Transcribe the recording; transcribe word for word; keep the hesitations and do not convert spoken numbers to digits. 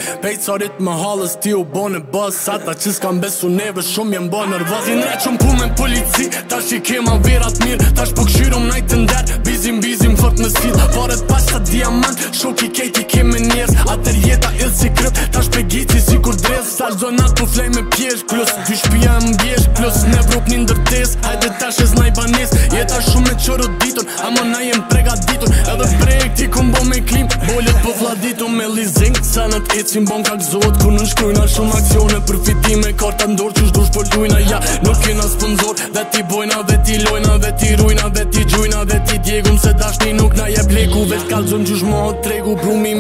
Pejcarit me halës ti u bone bës Ata që s'kam besu neve shumë jem bo nervës Jin reqëm pu me polici Tash i kema verat mirë Tash po këshyrum najt të nder Bizim bizim fort me sil Paret pas sa diamant Shoki kejti keme njerës Atër jeta ill si kryp Tash pe gici si kur dres Tash zonat po flej me pjesh Plus dy shpia mbjesh Plus ne vrop një ndërtes Hajde tash e znaj banes Jeta shumë me qërë ditun Ama na jem pregaditur Edhe prejk ti kum bo me klim Bollet po vladitu me leasing Sanët ecim bon kak zot Kur në shkrujna shumë akcione Përfitime karta ndor Qysh dush po lujna Ja nuk kena sponsor Dhe ti bojna dhe ti lojna Dhe ti rujna dhe ti gjujna Dhe ti djegum se dashni nuk na jeb leku Vet kalzëm qysh mo tregu Brumi